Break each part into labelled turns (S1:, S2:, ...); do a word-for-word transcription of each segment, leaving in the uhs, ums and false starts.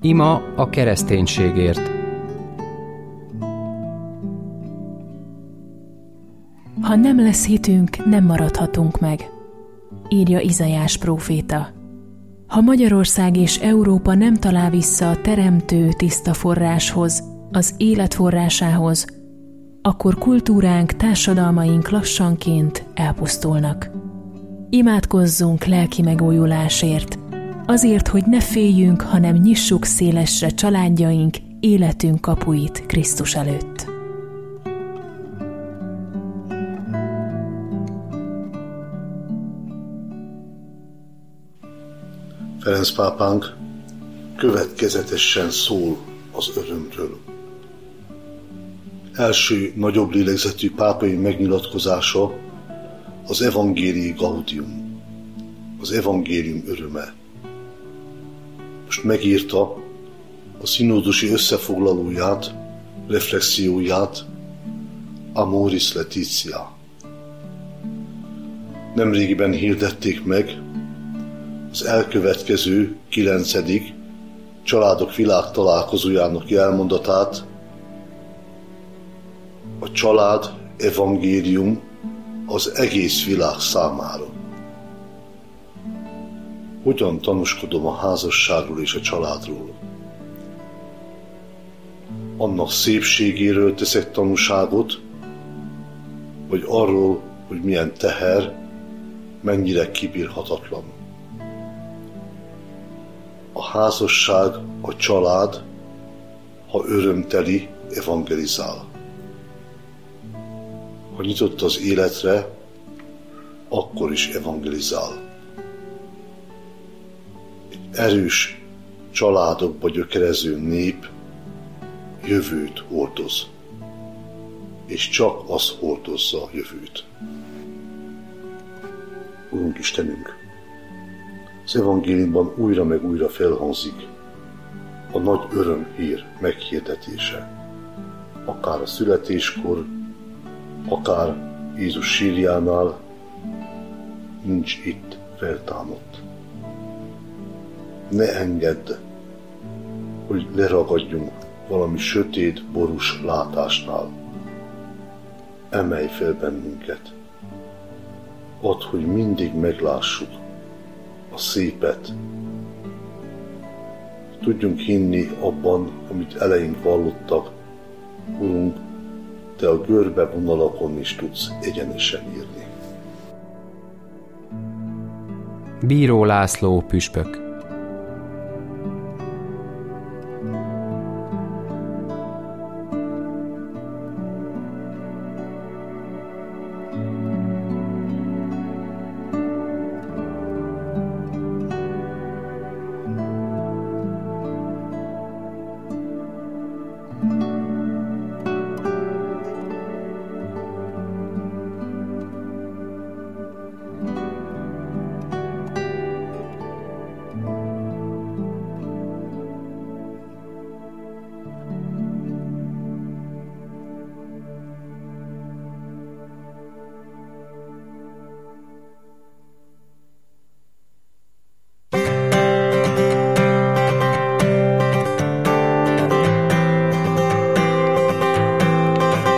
S1: Ima a kereszténységért.
S2: Ha nem lesz hitünk, nem maradhatunk meg, írja Izaiás próféta. Ha Magyarország és Európa nem talál vissza a teremtő tiszta forráshoz, az élet forrásához, akkor kultúránk, társadalmaink lassanként elpusztulnak. Imádkozzunk lelki megújulásért, azért, hogy ne féljünk, hanem nyissuk szélesre családjaink, életünk kapuit Krisztus előtt.
S3: Ferenc pápánk következetesen szól az örömről. Első nagyobb lélegzetű pápai megnyilatkozása az Evangelii Gaudium, az evangélium öröme. Most megírta a színódusi összefoglalóját, reflexióját, Amoris Laetitia. Nemrégiben hirdették meg az elkövetkező kilencedik Családok világtalálkozójának elmondatát, a család evangélium az egész világ számára. Hogyan tanúskodom a házasságról és a családról? Annak szépségéről teszek tanúságot, vagy arról, hogy milyen teher, mennyire kibírhatatlan. A házasság, a család, ha örömteli, evangelizál. Ha nyitott az életre, akkor is evangelizál. Egy erős családokba gyökerező nép jövőt hordoz, és csak az hordozza a jövőt. Urunk Istenünk, az evangéliumban újra meg újra felhangzik a nagy örömhír meghirdetése. Akár a születéskor, akár Jézus sírjánál, nincs itt, feltámadt. Ne engedd, hogy leragadjunk valami sötét, borús látásnál. Emelj fel bennünket. Add, hogy mindig meglássuk a szépet. Tudjunk hinni abban, amit eleink vallottak. Urunk, Te a görbe vonalakon is tudsz egyenesen írni.
S1: Bíró László püspök.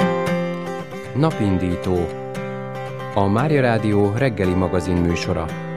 S1: Napindító. A Mária Rádió reggeli magazin műsora.